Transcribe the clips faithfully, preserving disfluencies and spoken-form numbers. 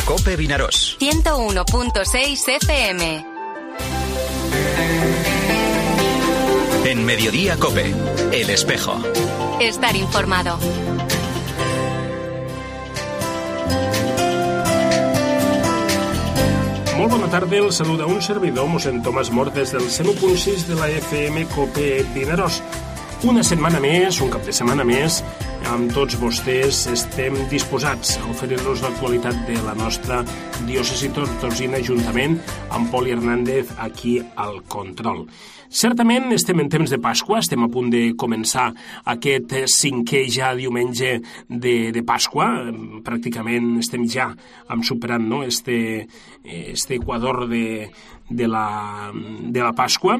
COPE Vinaròs. ciento uno punto seis F M. En Mediodía COPE, El Espejo. Estar informado. Molt bona tarda, el saluda un servidor, mossèn Tomàs Mort, des del cent u punt sis de la F M COPE Vinaròs. Una setmana més, un cap de setmana més, amb tots vostès estem disposats a oferir-los l'actualitat de la nostra diòcesi tortosina juntament amb Poli Hernández aquí al control. Certament estem en temps de Pasqua, estem a punt de començar aquest cinquè ja diumenge de, de Pasqua, pràcticament estem ja amb superant no, este, este equador de, de, la, de la Pasqua.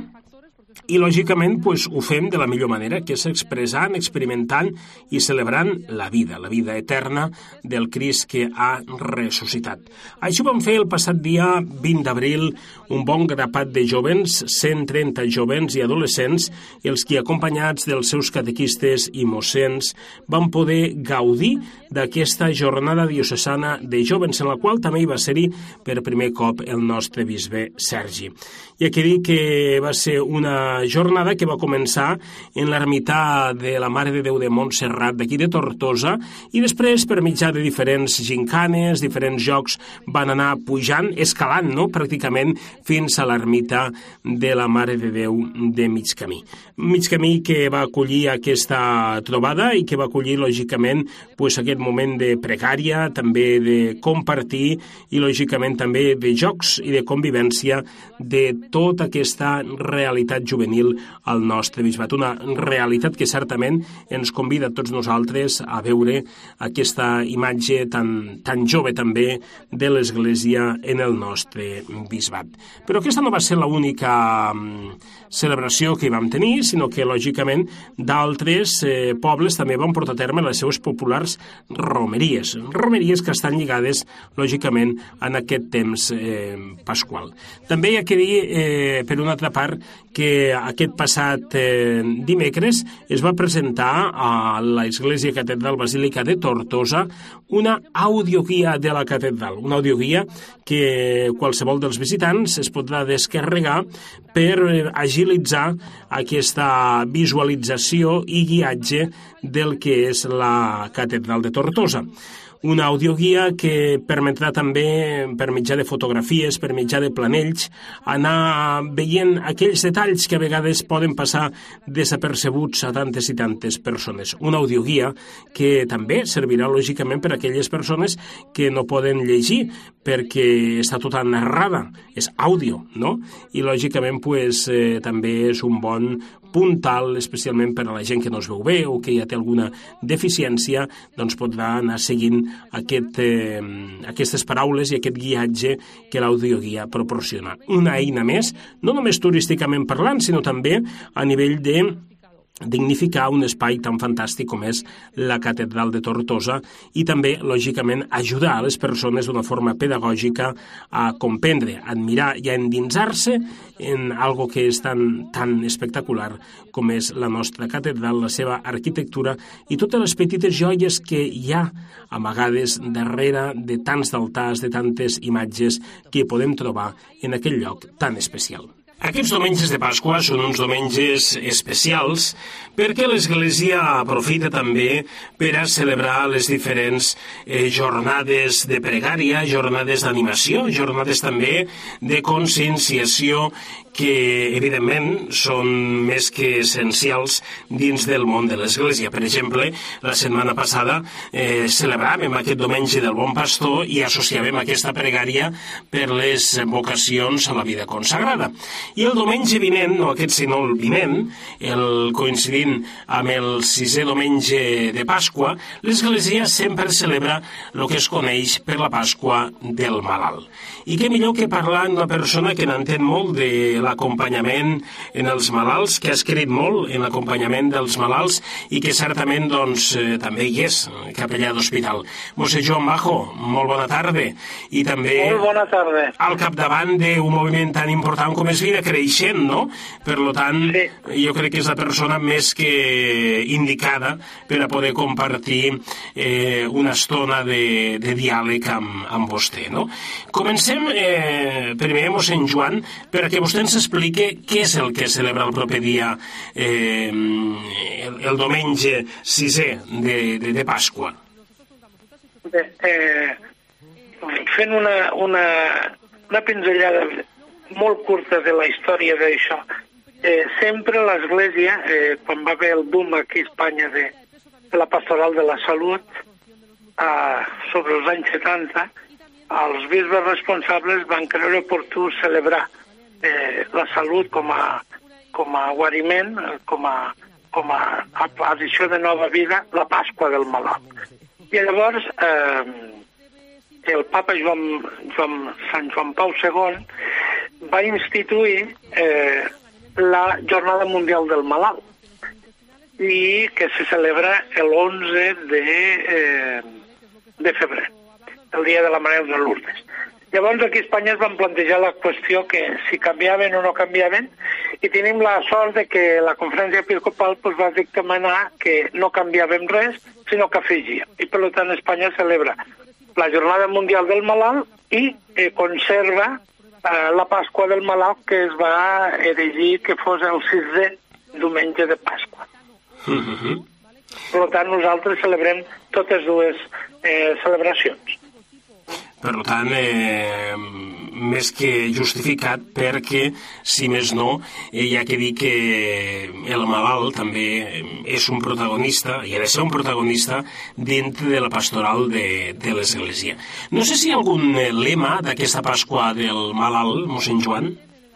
I, lògicament, pues, ho fem de la millor manera, que és expressant, experimentant i celebrant la vida, la vida eterna del Crist que ha ressuscitat. Això vam fer el passat dia vint d'abril, un bon grapat de jovens, cent trenta jovens i adolescents, els que, acompanyats dels seus catequistes i mossens, van poder gaudir d'aquesta jornada diocesana de jovens, en la qual també hi va ser-hi per primer cop el nostre bisbe Sergi. I aquí dic que va ser una jornada que va començar en l'ermità de la Mare de Déu de Montserrat d'aquí de Tortosa i després per mitjà de diferents gincanes, diferents jocs van anar pujant, escalant, no?, pràcticament fins a l'ermita de la Mare de Déu de Migcamí. Migcamí que va acollir aquesta trobada i que va acollir, lògicament, pues, aquest moment de pregària, també de compartir i, lògicament, també de jocs i de convivència de tota aquesta realitat juvenil al nostre bisbat. Una realitat que certament ens convida a tots nosaltres a veure aquesta imatge tan, tan jove també de l'Església en el nostre bisbat. Però aquesta no va ser l'única celebració que hi vam tenir, sinó que, lògicament, d'altres eh, pobles també van portar a terme les seues populars romeries. Romeries que estan lligades, lògicament, en aquest temps eh, pasqual. També hi ha que dir, eh, per una altra part, que aquest passat eh, dimecres es va presentar a l'Església Catedral Basílica de Tortosa una audioguia de la catedral, una audioguia que qualsevol dels visitants es podrà descarregar per eh, agilitzar aquesta visualització i guiatge del que és la catedral de Tortosa. Una audioguia que permetrà també, per mitjà de fotografies, per mitjà de planells, anar veient aquells detalls que a vegades poden passar desapercebuts a tantes i tantes persones. Una audioguia que també servirà, lògicament, per a aquelles persones que no poden llegir, perquè està tota narrada, és àudio, no? I, lògicament, pues, eh, també és un bon puntal, especialment per a la gent que no es veu bé o que ja té alguna deficiència, doncs podrà anar seguint aquest, eh, aquestes paraules i aquest guiatge que l'audioguia proporciona. Una eina més, no només turísticament parlant, sinó també a nivell de dignificar un espai tan fantàstic com és la Catedral de Tortosa i també, lògicament, ajudar a les persones d'una forma pedagògica a comprendre, a admirar i a endinsar-se en algo que és tan, tan espectacular com és la nostra catedral, la seva arquitectura i totes les petites joies que hi ha amagades darrere de tants altars, de tantes imatges que podem trobar en aquell lloc tan especial. Aquests diumenges de Pasqua són uns diumenges especials perquè l'Església aprofita també per a celebrar les diferents eh, jornades de pregària, jornades d'animació, jornades també de conscienciació que, evidentment, són més que essencials dins del món de l'Església. Per exemple, la setmana passada eh, celebràvem aquest diumenge del Bon Pastor i associàvem aquesta pregària per les vocacions a la vida consagrada. I el diumenge vinent, no aquest sinó el vinent, el coincidint amb el sisè diumenge de Pasqua, l'Església sempre celebra el que es coneix per la Pasqua del malalt. I què millor que parlar amb una persona que n'entén molt de l'acompanyament en els malalts, que ha escrit molt en l'acompanyament dels malalts i que certament doncs, eh, també hi és, capellà d'hospital. Mossèn Joan Bajo, molt bona tarda. I també molt bona tarda. Al capdavant d'un moviment tan important com és vida creixent, no? Per tant, Sí. jo crec que és la persona més que indicada per a poder compartir eh, una estona de, de diàleg amb, amb vostè, no? Comencem, eh, primer, mossèn Joan, perquè vostè ens explique què és el que celebra el proper dia, eh, el, el diumenge sisè de, de, de Pasqua. Bé, eh, fent una, una, una pinzellada molt curta de la història d'això, eh, sempre l'Església, eh, quan va haver el boom aquí a Espanya de, de la pastoral de la salut, eh, sobre els anys setanta, els bisbes responsables van creure oportú celebrar eh, la salut com a, com a guariment, com a, com a addició de nova vida, la Pasqua del malalt. I llavors eh, el papa Joan, Joan, Sant Joan Pau segon va instituir eh, la Jornada Mundial del Malalt, i que se celebra l'onze de, eh, de febrer, el dia de la Mare de Lourdes. Llavors aquí a Espanya es van plantejar la qüestió que si canviaven o no canviaven, i tenim la sort de que la Conferència Episcopal pues, va dictaminar que no canviàvem res, sinó que afegia. I per tant Espanya celebra la Jornada Mundial del Malalt i eh, conserva eh, la Pasqua del Malalt, que es va erigir que fos el sisè diumenge de Pasqua. Mm-hmm. Per tant, nosaltres celebrem totes dues eh, celebracions. Per tant, eh, més que justificat, perquè, si més no, eh, hi ha que dir que el malalt també és un protagonista, i ha de ser un protagonista dintre de la pastoral de, de l'Església. No sé si hi ha algun lema d'aquesta Pasqua del malalt, mossèn Joan?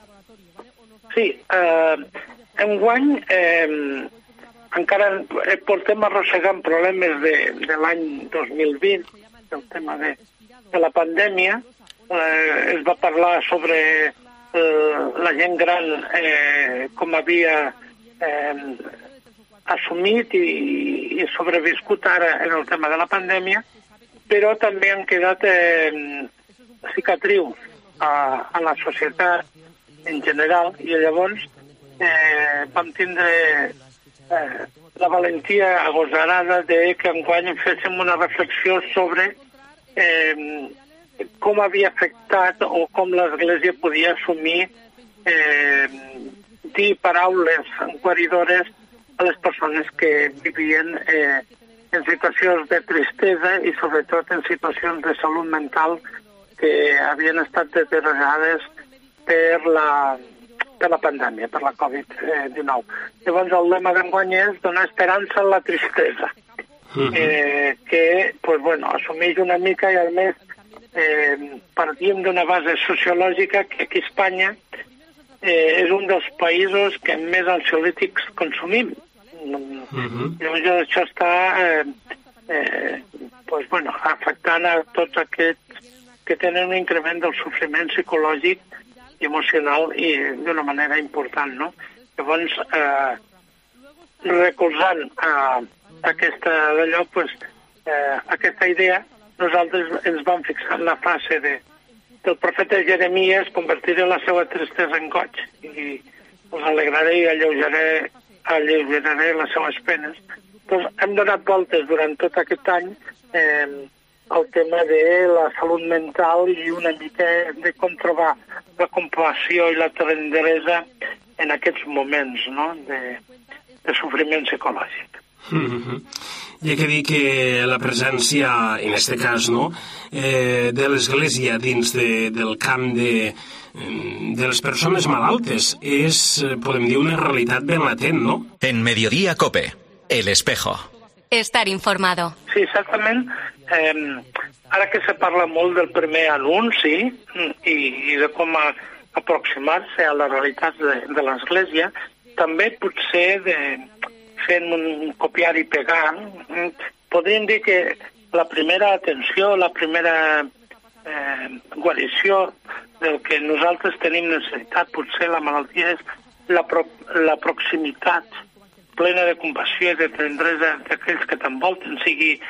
Sí, eh, enguany eh, encara portem arrossegant problemes de, de l'any dos mil vint, el tema de de la pandèmia. Eh, es va parlar sobre eh, la gent gran eh, com havia eh, assumit i, i sobreviscut ara en el tema de la pandèmia, però també han quedat eh, cicatrius a, a la societat en general, i llavors eh, vam tindre eh, la valentia agosarada de que enguany féssim una reflexió sobre Eh, com havia afectat o com l'Església podia assumir eh, dir paraules guaridores a les persones que vivien eh, en situacions de tristesa i sobretot en situacions de salut mental que havien estat deteriorades per la, per la pandèmia, per la covid dinou. Llavors el lema d'enguany és donar esperança en la tristesa. Eh, que pues, bueno, assumeix una mica i a més eh, partim d'una base sociològica que aquí a Espanya eh, és un dels països que més ansiolítics consumim. Uh-huh. Llavors això està eh, eh, pues, bueno, afectant a tots aquests que tenen un increment del sofriment psicològic i emocional i d'una manera important, no? Llavors, eh, recolzant a aquesta d'allò, pues, eh, aquesta idea, nosaltres ens vam fixar en la frase de, del profeta Jeremies: convertiré la seva tristesa en goig i us alegraré i alleujaré, alleujaré les seves penes. Doncs hem donat voltes durant tot aquest any eh, al tema de la salut mental i una mica de com trobar la compassió i la tendresa en aquests moments, no?, de, de sofriment psicològic. Mm-hmm. Hi ha que dir que la presència, en aquest cas, no, eh, de l'Església dins de, del camp de, de les persones malaltes és, podem dir, una realitat ben latent, no? En Mediodía Cope, El Espejo. Estar informado. Sí, exactament. Eh, ara que se parla molt del primer anunci i, i de com a, aproximar-se a la realitat de, de l'Església, també potser de fent un copiar i pegar, podríem dir que la primera atenció, la primera eh, guarició del que nosaltres tenim necessitat, potser la malaltia, és la, pro, la proximitat plena de compassió i de tendresa d'aquells que t'envolten, sigui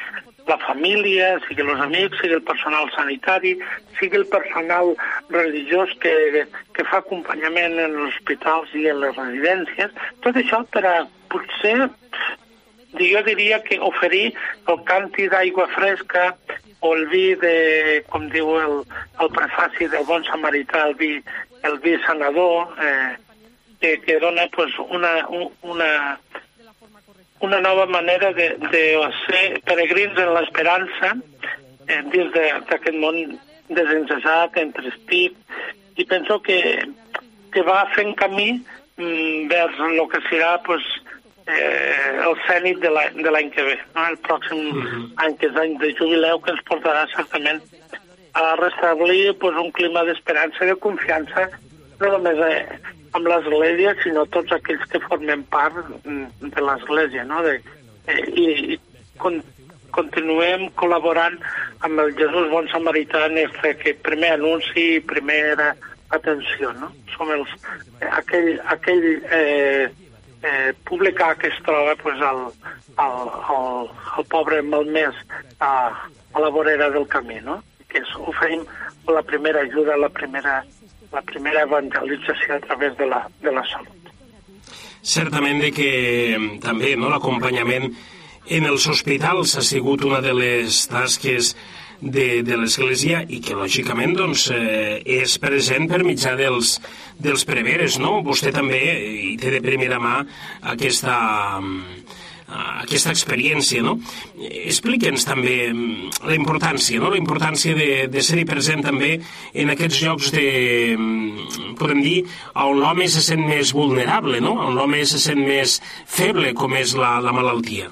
la família, sigui els amics, sigui el personal sanitari, sigui el personal religiós que, que fa acompanyament en els hospitals i en les residències. Tot això per a potser, jo diria que oferir el càntir d'aigua fresca o el vi de, com diu el, el prefaci del bon samarità, el vi, el vi sanador, eh, que, que dona pues, una, una, una nova manera de, de ser peregrins en l'esperança eh, dins d'aquest món desencesat, entrestit, i penso que, que va fent camí mm, vers el que serà pues, Eh, el cènit de l'any que ve, no? El pròxim uh-huh. any, que és any de jubileu, que ens portarà certament a restablir pues, un clima d'esperança i de confiança, no només eh, amb l'Església, sinó tots aquells que formen part de l'Església, no? De, eh, I i con, continuem col·laborant amb el Jesús Bon Samarità en aquest primer anunci i primera atenció, no? Som els, eh, aquell, aquell eh, Eh, publicar que es troba pues, al, al, al, al pobre malmès a, a la vorera del camí, no? Que és, oferim la primera ajuda, la primera, la primera evangelització a través de la, de la salut. Certament de que també no, l'acompanyament en els hospitals ha sigut una de les tasques de, de l'Església i que lògicament doncs, eh, és present per mitjà dels, dels preveres, no? Vostè també hi té de primera mà aquesta, aquesta experiència, no? Explique'ns també la importància, no? La importància de, de ser-hi present també en aquests llocs de, podem dir, on l'home se sent més vulnerable, no? On l'home se sent més feble, com és la, la malaltia.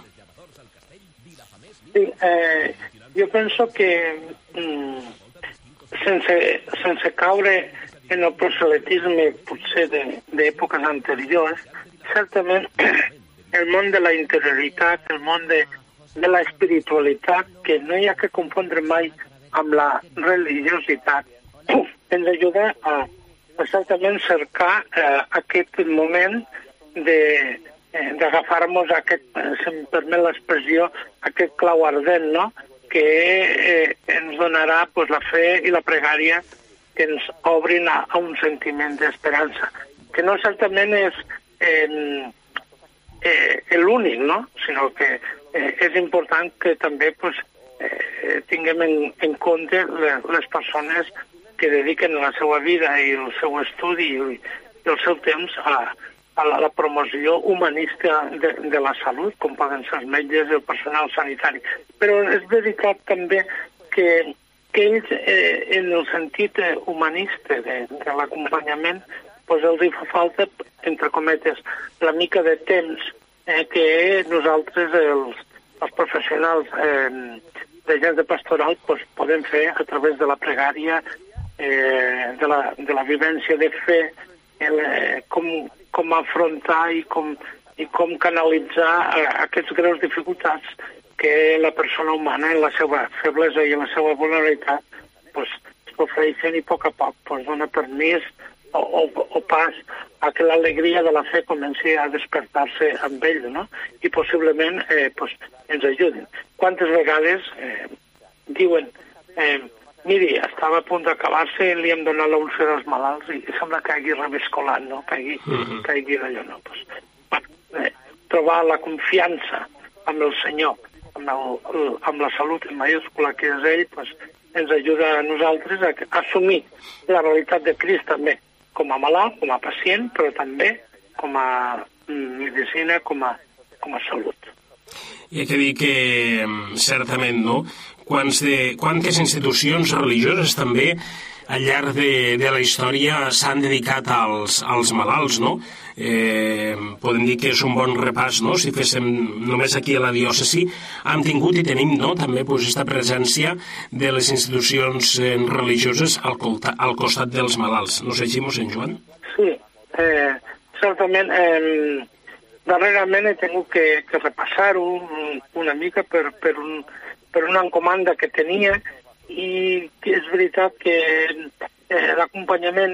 Sí, eh... Jo penso que mm, sense, sense caure en el proselitisme potser d'èpoques anteriors, certament el món de la interioritat, el món de, de la espiritualitat, que no hi ha que confondre mai amb la religiositat, ens ajuda a, a certament cercar eh, aquest moment de d'agafar-nos aquest, si em permet l'expressió, aquest clau ardent, no?, que eh, ens donarà pues, la fe i la pregària que ens obrin a, a un sentiment d'esperança, que no certament és eh, eh, l'únic, no? Sinó que eh, és important que també pues, eh, tinguem en, en compte les, les persones que dediquen la seva vida i el seu estudi i, i el seu temps a, a la, la promoció humanista de, de la salut, com poden ser els metges i el personal sanitari. Però és veritat també que, que ells, eh, en el sentit humanista de, de l'acompanyament, pues els hi fa falta, entre cometes, la mica de temps eh, que nosaltres, els, els professionals eh, de gent de pastoral, pues, podem fer a través de la pregària, eh, de, la, de la vivència de fe, el, eh, com com afrontar i com, i com canalitzar eh, aquests greus dificultats que la persona humana en la seva feblesa i en la seva vulnerabilitat pues, s'ofereixen i a poc a poc pues, dona permís o, o, o pas a que l'alegria de la fe comenci a despertar-se amb ell, no? I possiblement eh, pues, ens ajudin. Quantes vegades eh, diuen eh, miri, estava a punt d'acabar-se i li hem donat l'úlcera als malalts i sembla que hagi reviscolat, no? Que hagi, uh-huh. que hagi d'allò, no? Pues, bueno, eh, trobar la confiança amb el Senyor, amb, el, el, amb la salut en majúscula que és ell, pues, ens ajuda a nosaltres a, a assumir la realitat de Crist també, com a malalt, com a pacient, però també com a medicina, com a, com a salut. Hi ha que dir que, certament, no?, Quants de, quantes institucions religioses també al llarg de, de la història s'han dedicat als, als malalts, no? Eh, podem dir que és un bon repàs, no? Si féssim només aquí a la diòcesi, hem tingut i tenim, no?, també pues, aquesta presència de les institucions eh, religioses al, colta, al costat dels malalts. No sé, mossèn Joan? Sí, eh, certament, eh, darrerament he tingut que, que repassar-ho una mica per, per un per una encomanda que tenia i que és veritat que eh, l'acompanyament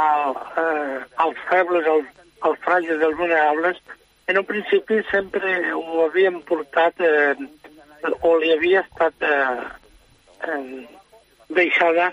als febles, als, als fràgils, als vulnerables, en un principi sempre ho havíem portat eh, o li havia estat eh, eh, deixada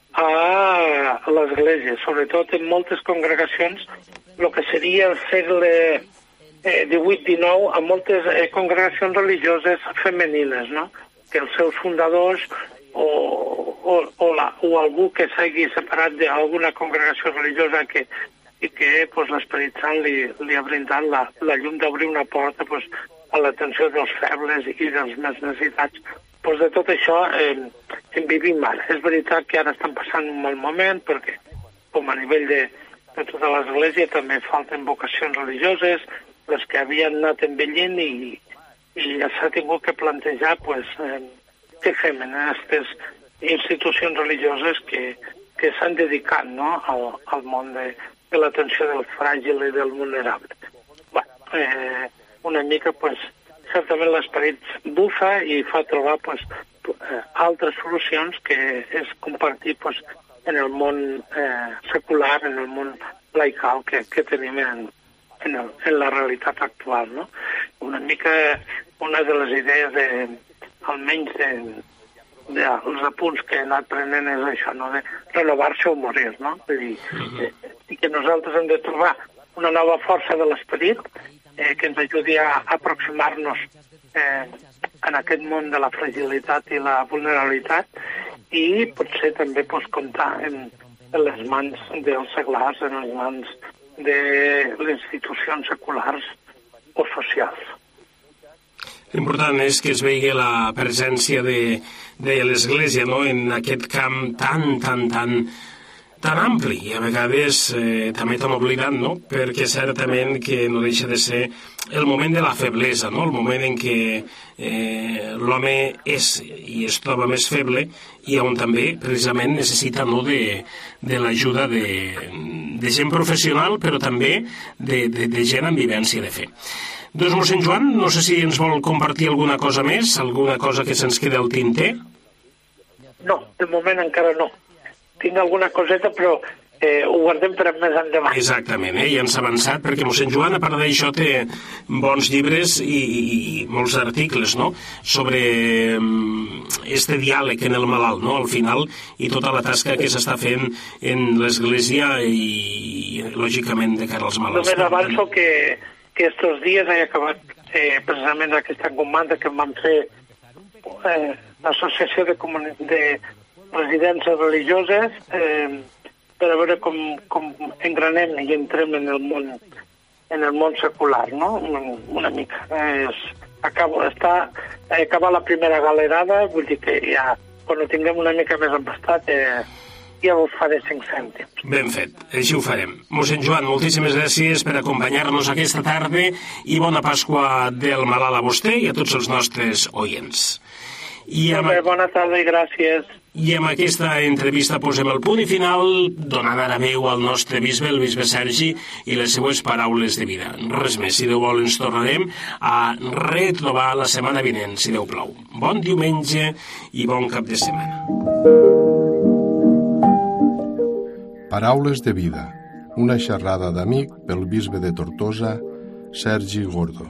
a l'Església, sobretot en moltes congregacions, el que seria el segle eh, divuit dinou, a moltes eh, congregacions religioses femenines, no? Que els seus fundadors o, o, o, la, o algú que s'hagi separat d'alguna congregació religiosa que, i que pues, l'Esperit Sant li, li ha brindat la, la llum d'obrir una porta pues, a l'atenció dels febles i dels més necessitats. Pues de tot això eh, en vivim ara. És veritat que ara estan passant un mal moment perquè, com a nivell de, de tota l'Església, també falten vocacions religioses, les que havien anat envellint i, i ja s'ha tingut que plantejar pues, eh, què fem en aquestes institucions religioses que, que s'han dedicat no, al, al món de, de l'atenció del fràgil i del vulnerable. Bueno, eh, una mica, pues, certament l'esperit bufa i fa trobar pues, altres solucions que és compartir pues, en el món eh, secular, en el món laical que, que tenim en, en, el, en la realitat actual. No? Una mica una de les idees, de, almenys de, de, els apunts que he anat prenent és això, no? De renovar-se o morir. No? Vull dir, eh, i que nosaltres hem de trobar una nova força de l'esperit Eh, que ens ajudi a aproximar-nos eh, en aquest món de la fragilitat i la vulnerabilitat i potser també pues, comptar en, en les mans dels seglars, en les mans de les institucions seculars o socials. L'important és que es vegi la presència de, de l'Església, no?, en aquest camp tan, tan, tan tan ampli i a vegades eh, també tan oblidat, no? Perquè certament que no deixa de ser el moment de la feblesa, no? El moment en què eh, l'home és i es troba més feble i on també precisament necessita no, de, de l'ajuda de, de gent professional però també de, de, de gent amb vivència de fe. Doncs mossèn Joan, no sé si ens vol compartir alguna cosa més, alguna cosa que se'ns queda al tinter? No, de moment encara no. Tinc alguna coseta, però eh, ho guardem per més endavant. Exactament, eh? Ja ens ha avançat, perquè mossèn Joan, a part d'això, té bons llibres i, i, i molts articles, no?, sobre este diàleg en el malalt, no?, al final, i tota la tasca que s'està fent en l'Església i, lògicament, de cara als malalts. Només avanço que, que estos dies he acabat eh, precisament aquesta comanda que em van fer eh, l'Associació de, Comuni- de residències religioses eh, per a veure com, com engranem i entrem en el món en el món secular, no? Una, una mica. És, acabo, està, acaba la primera galerada, vull dir que ja, quan ho tinguem una mica més empastat, eh, ja us faré cinc cèntims. Ben fet, així ho farem. Mossèn Joan, moltíssimes gràcies per acompanyar-nos aquesta tarda i bona Pasqua del malalt a vostè i a tots els nostres oients. I amb... Bé, bona tarda i gràcies. I amb aquesta entrevista posem el punt i final, donant ara veu al nostre bisbe, el bisbe Sergi, i les seues paraules de vida. Res més, si Déu vol ens tornarem a retrobar la setmana vinent, si Déu plou. Bon diumenge i bon cap de setmana. Paraules de vida, una xerrada d'amic pel bisbe de Tortosa, Sergi Gordo.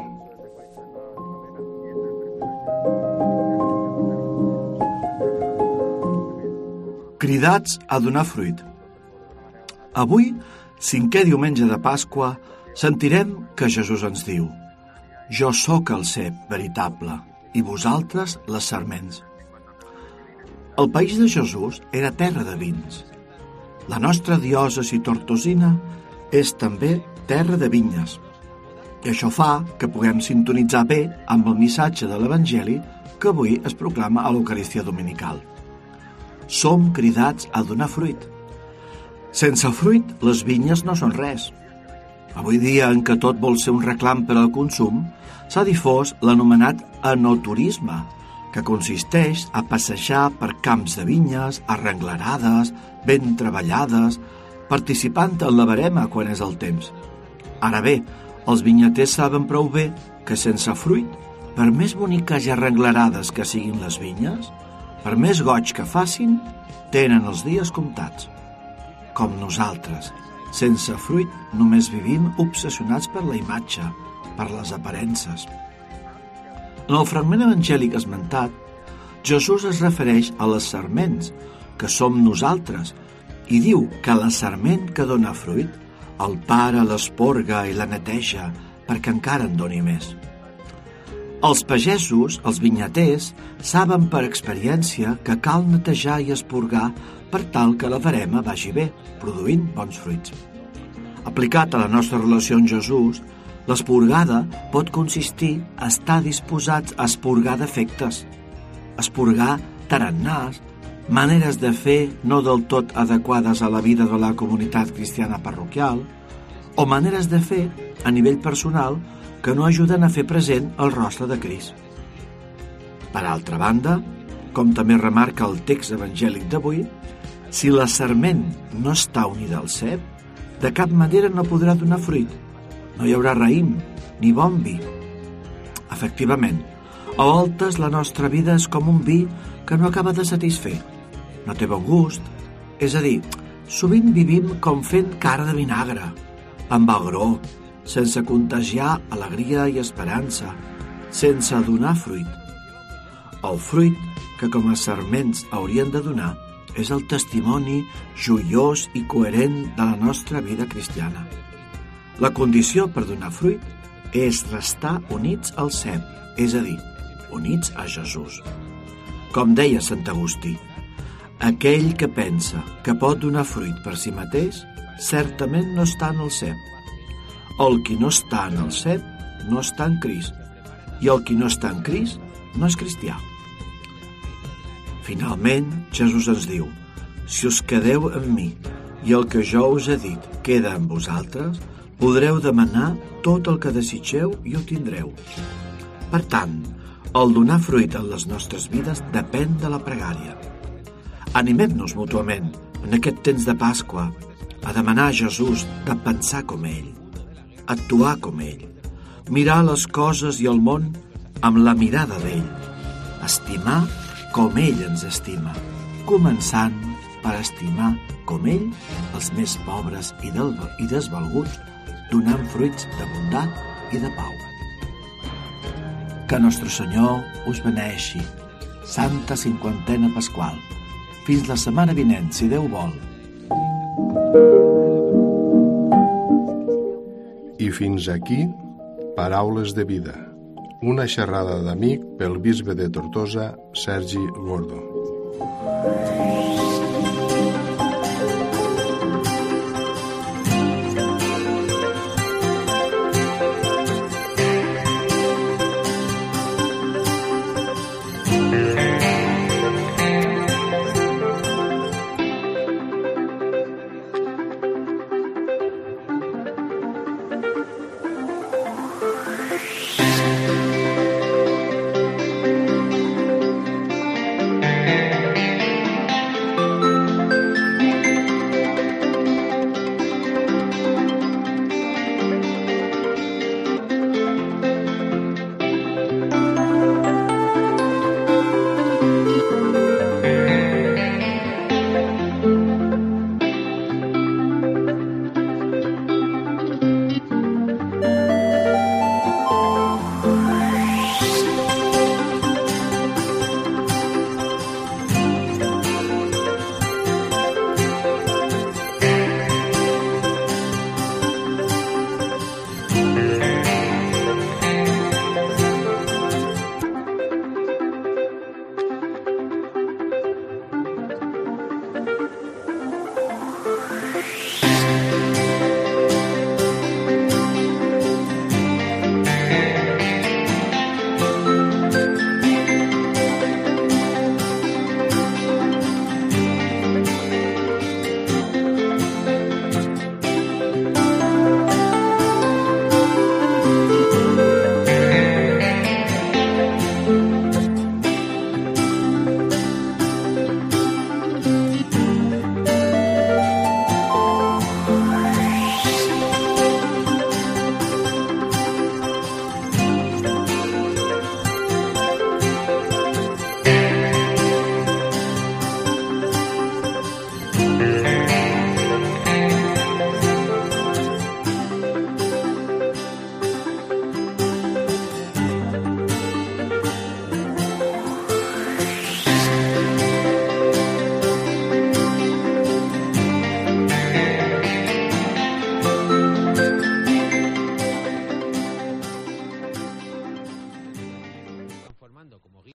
Cridats a donar fruit. Avui, cinquè diumenge de Pasqua, sentirem que Jesús ens diu: «Jo sóc el cep veritable, i vosaltres les sarments». El país de Jesús era terra de vins. La nostra diòcesi tortosina és també terra de vinyes. I això fa que puguem sintonitzar bé amb el missatge de l'Evangeli que avui es proclama a l'Eucaristia Dominical. Som cridats a donar fruit. Sense fruit, les vinyes no són res. Avui dia, en què tot vol ser un reclam per al consum, s'ha difós l'anomenat enoturisme, que consisteix a passejar per camps de vinyes arrenglerades, ben treballades, participant en la verema quan és el temps. Ara bé, els vinyaters saben prou bé que sense fruit, per més boniques i arrenglerades que siguin les vinyes, per més goig que facin, tenen els dies comptats. Com nosaltres, sense fruit, només vivim obsessionats per la imatge, per les aparences. En el fragment evangèlic esmentat, Jesús es refereix a les sarments, que som nosaltres, i diu que la sarment que dona fruit, el pare l'esporga i la neteja perquè encara en doni més. Els pagesos, els vinyaters, saben per experiència que cal netejar i esporgar per tal que la verema vagi bé, produint bons fruits. Aplicat a la nostra relació amb Jesús, l'esporgada pot consistir a estar disposats a esporgar defectes, esporgar tarannàs, maneres de fer no del tot adequades a la vida de la comunitat cristiana parroquial, o maneres de fer a nivell personal que no ajuden a fer present el rostre de Crist. Per altra banda, com també remarca el text evangèlic d'avui, si la sarment no està unida al cep, de cap manera no podrà donar fruit. No hi haurà raïm ni bon vi. Efectivament, a voltes la nostra vida és com un vi que no acaba de satisfer. No té bon gust, és a dir, sovint vivim com fent cara de vinagre, amb agró, sense contagiar alegria i esperança, sense donar fruit. El fruit que com a sarments haurien de donar és el testimoni joiós i coherent de la nostra vida cristiana. La condició per donar fruit és restar units al cep, és a dir, units a Jesús. Com deia Sant Agustí, aquell que pensa que pot donar fruit per si mateix, certament no està en el cep. El qui no està en el cep no està en Crist, i el qui no està en Crist no és cristià. Finalment, Jesús ens diu: si us quedeu en mi i el que jo us he dit queda en vosaltres, podreu demanar tot el que desitgeu i ho tindreu. Per tant, el donar fruit en les nostres vides depèn de la pregària. Animem-nos mútuament, en aquest temps de Pasqua, a demanar a Jesús de pensar com ell, actuar com ell, mirar les coses i el món amb la mirada d'ell, estimar com ell ens estima, començant per estimar com ell els més pobres i, del, i desvalguts, donant fruits de bondat i de pau. Que nostre Senyor us beneixi. Santa Cinquantena Pasqual. Fins la setmana vinent, si Déu vol. I fins aquí, Paraules de Vida, una xerrada d'amic pel bisbe de Tortosa, Sergi Gordo.